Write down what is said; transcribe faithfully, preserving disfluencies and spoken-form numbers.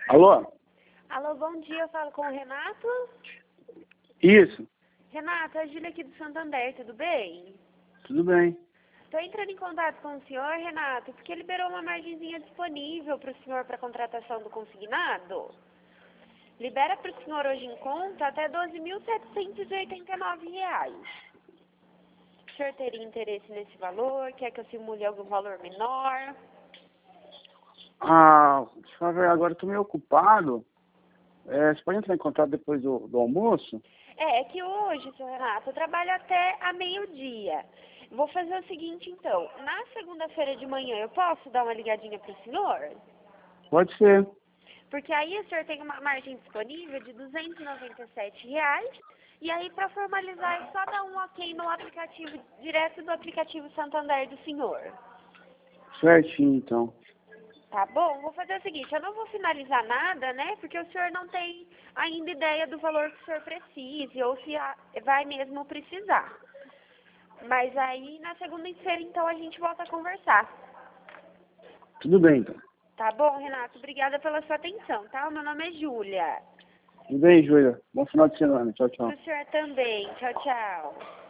Alô? Alô, bom dia, eu falo com o Renato. Isso, Renato, é a Júlia aqui do Santander, tudo bem? tudo bem. Estou entrando em contato com o senhor, Renato, porque liberou uma margenzinha disponível para o senhor para contratação do consignado. Libera para o senhor hoje em conta até doze mil setecentos e oitenta e nove reais. O senhor teria interesse nesse valor? Quer que eu simule algum valor menor? Ah, deixa eu ver, agora eu tô meio ocupado. É, você pode entrar em contato depois do, do almoço? É, é que hoje, seu Renato, eu trabalho até a meio-dia. Vou fazer o seguinte, então. Na segunda-feira de manhã, eu posso dar uma ligadinha pro senhor? Pode ser. Porque aí o senhor tem uma margem disponível de duzentos e noventa e sete reais. E aí, para formalizar, é só dar um ok no aplicativo, direto do aplicativo Santander do senhor. Certinho, então. Tá bom? Vou fazer o seguinte, eu não vou finalizar nada, né? Porque o senhor não tem ainda ideia do valor que o senhor precise, ou se a- vai mesmo precisar. Mas aí, na segunda-feira, então, a gente volta a conversar. Tudo bem, então. Tá bom, Renato? Obrigada pela sua atenção, tá? O meu nome é Júlia. Tudo bem, Júlia. Bom final de semana. Tchau, tchau. Pro senhor também. Tchau, tchau.